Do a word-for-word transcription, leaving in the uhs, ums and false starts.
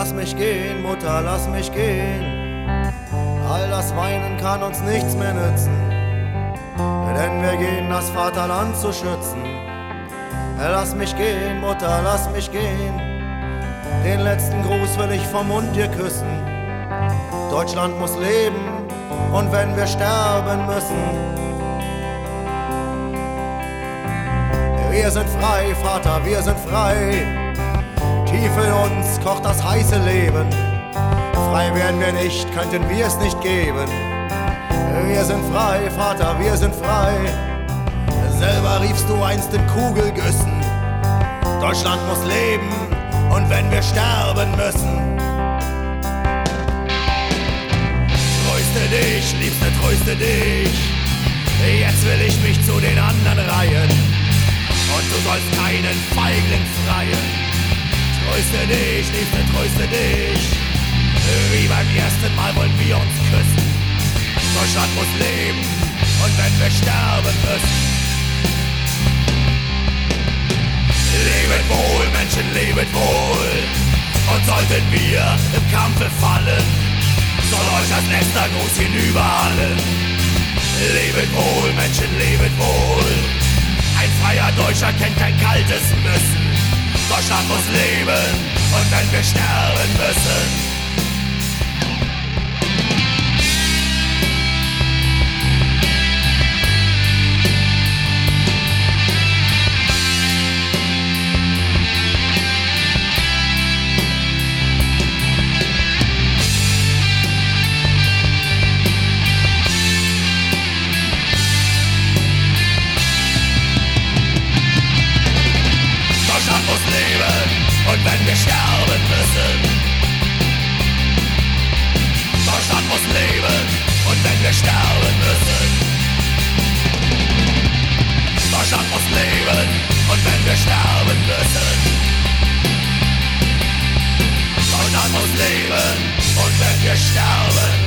lass mich gehen, Mutter, lass mich gehen. All das Weinen kann uns nichts mehr nützen, denn wir gehen, das Vaterland zu schützen. Lass mich gehen, Mutter, lass mich gehen. Den letzten Gruß will ich vom Mund dir küssen. Deutschland muss leben, und wenn wir sterben müssen. Wir sind frei, Vater, wir sind frei. Tief in uns kocht das heiße Leben. Frei wären wir nicht, könnten wir es nicht geben. Wir sind frei, Vater, wir sind frei. Selber riefst du einst in Kugelgüssen: Deutschland muss leben, und wenn wir sterben müssen. Tröste dich, Liebste, tröste dich. Jetzt will ich mich zu den anderen reihen, und du sollst keinen Feigling freien. Tröste dich, Liebste, tröste dich. Wie beim ersten Mal wollen wir uns küssen. Deutschland muss leben, und wenn wir sterben müssen. Lebet wohl, Menschen, lebet wohl. Und sollten wir im Kampfe fallen, soll euch als letzter Gruß hinüberhallen. Lebet wohl, Menschen, lebet wohl. Ein freier Deutscher kennt kein kaltes Müssen. Deutschland muss leben, und wenn wir sterben müssen. Und wenn wir sterben müssen. Deutschland muss leben, und wenn wir sterben müssen. Deutschland muss leben, und wenn wir sterben müssen. Deutschland muss leben, und wenn wir sterben